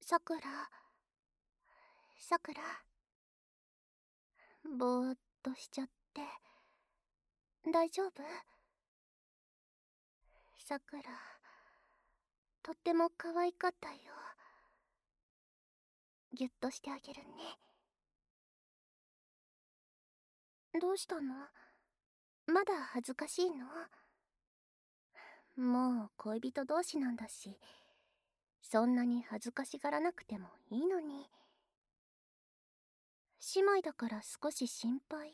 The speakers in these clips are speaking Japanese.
さくら、さくら、ぼーっとしちゃって大丈夫？さくら、とっても可愛かったよ。ぎゅっとしてあげるね。どうしたの？まだ恥ずかしいの？もう恋人同士なんだし、そんなに恥ずかしがらなくてもいいのに。姉妹だから少し心配？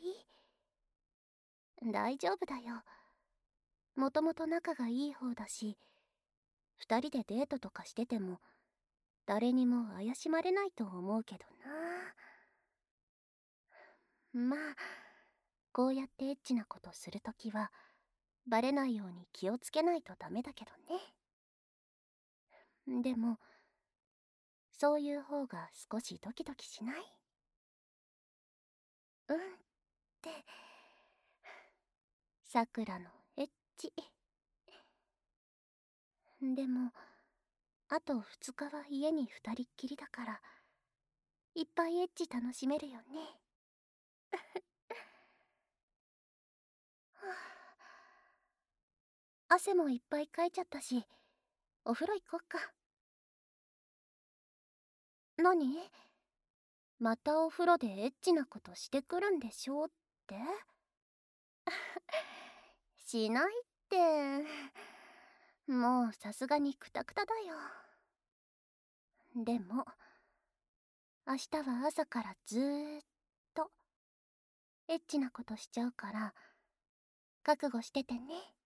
大丈夫だよ。もともと仲がいい方だし、二人でデートとかしてても誰にも怪しまれないと思うけどな。まあ、こうやってエッチなことするときはバレないように気をつけないとダメだけどね。でもそういう方が少しドキドキしない？うんってさくらのエッチ。でもあと2日は家に2人っきりだから、いっぱいエッチ楽しめるよね。はあ、汗もいっぱいかいちゃったし、お風呂行こっか。何？またお風呂でエッチなことしてくるんでしょって？しないって。もうさすがにクタクタだよ。でも明日は朝からずーっとエッチなことしちゃうから覚悟しててね。